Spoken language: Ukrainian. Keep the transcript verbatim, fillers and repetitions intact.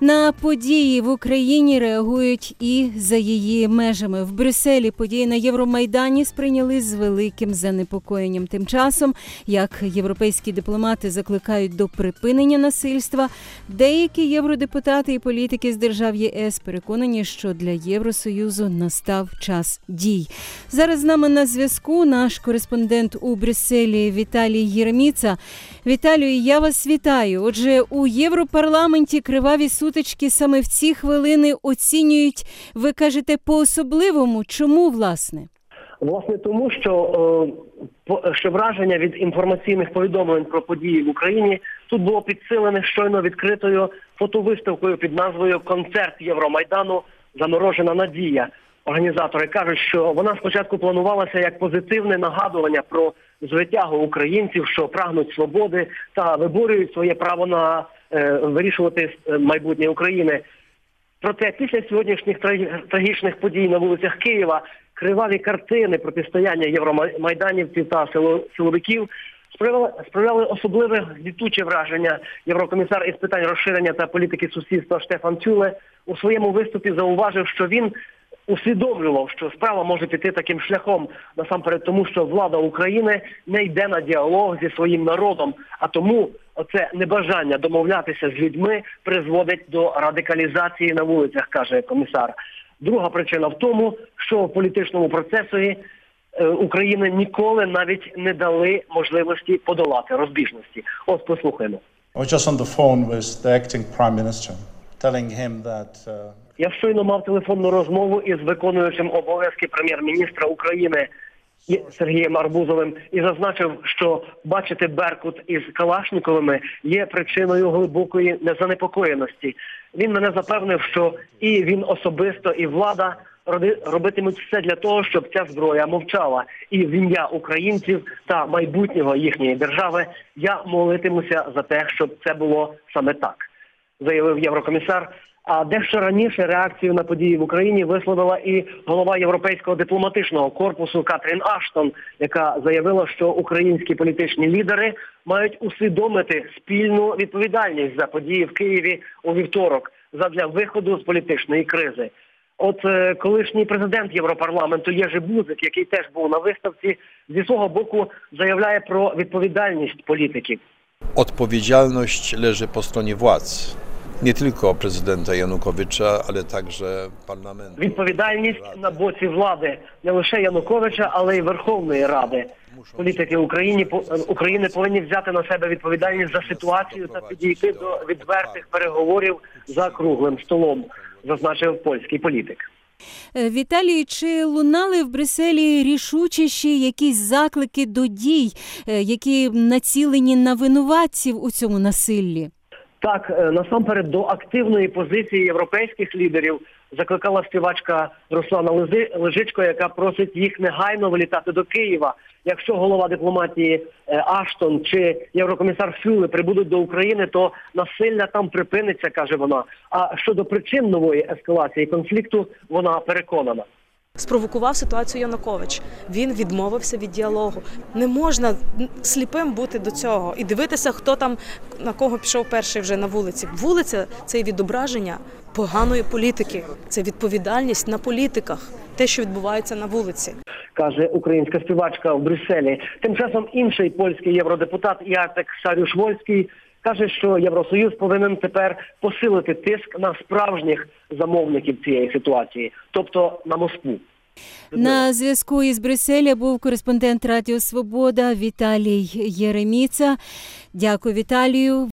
На події в Україні реагують і за її межами. В Брюсселі події на Євромайдані сприйняли з великим занепокоєнням. Тим часом, як європейські дипломати закликають до припинення насильства, деякі євродепутати і політики з держав ЄС переконані, що для Євросоюзу настав час дій. Зараз з нами на зв'язку наш кореспондент у Брюсселі Віталій Єреміца. Віталію, я вас вітаю. Отже, у Європарламенті криваві сутички саме в ці хвилини оцінюють, ви кажете, по-особливому. Чому, власне? Власне, тому, що, що враження від інформаційних повідомлень про події в Україні тут було підсилене щойно відкритою фотовиставкою під назвою «Концерт Євромайдану. Заморожена надія». Організатори кажуть, що вона спочатку планувалася як позитивне нагадування про звитягу українців, що прагнуть свободи та виборюють своє право на е, вирішувати майбутнє України. Проте після сьогоднішніх трагічних подій на вулицях Києва криваві картини протистояння євромайданівців та силовиків справляли, справляли особливе гнітуче враження. Єврокомісар із питань розширення та політики сусідства Штефан Фюле у своєму виступі зауважив, що він усвідомлював, що справа може піти таким шляхом, насамперед тому, що влада України не йде на діалог зі своїм народом, а тому оце небажання домовлятися з людьми призводить до радикалізації на вулицях, каже комісар. Друга причина в тому, що в політичному процесі України ніколи навіть не дали можливості подолати розбіжності. Ось послухаємо. I was just on the phone with the acting Prime Minister, telling him that uh... Я щойно мав телефонну розмову із виконуючим обов'язки прем'єр-міністра України Сергієм Арбузовим і зазначив, що бачити Беркут із Калашніковими є причиною глибокої незанепокоєності. Він мене запевнив, що і він особисто, і влада робитимуть все для того, щоб ця зброя мовчала. І в ім'я українців та майбутнього їхньої держави я молитимуся за те, щоб це було саме так, заявив єврокомісар. А дещо раніше реакцію на події в Україні висловила і голова Європейського дипломатичного корпусу Катрін Аштон, яка заявила, що українські політичні лідери мають усвідомити спільну відповідальність за події в Києві у вівторок задля виходу з політичної кризи. От е, колишній президент Європарламенту Єжи Бузик, який теж був на виставці, зі свого боку заявляє про відповідальність політиків. Odpowiedzialność leży po stronie władz. Nie tylko prezydenta Януковича, але також парламенту. Відповідальність на боці влади не лише Януковича, але й Верховної Ради. Політики України, України повинні взяти на себе відповідальність за ситуацію та підійти до відвертих переговорів за круглим столом, зазначив польський політик. Віталій, чи лунали в Брюсселі рішучіші якісь заклики до дій, які націлені на винуватців у цьому насиллі? Так, насамперед до активної позиції європейських лідерів закликала співачка Руслана Лежичко, яка просить їх негайно вилітати до Києва. Якщо голова дипломатії Аштон чи єврокомісар Фюле прибудуть до України, то насилля там припиниться, каже вона. А щодо причин нової ескалації конфлікту, вона переконана. Спровокував ситуацію Янукович. Він відмовився від діалогу. Не можна сліпим бути до цього і дивитися, хто там, на кого пішов перший вже на вулиці. Вулиця – це відображення поганої політики. Це відповідальність на політиках, те, що відбувається на вулиці. Каже українська співачка в Брюсселі. Тим часом інший польський євродепутат Яцек Сарюш-Вольський каже, що Євросоюз повинен тепер посилити тиск на справжніх замовників цієї ситуації, тобто на Москву. На зв'язку із Брюсселя був кореспондент Радіо Свобода Віталій Єреміца. Дякую, Віталію.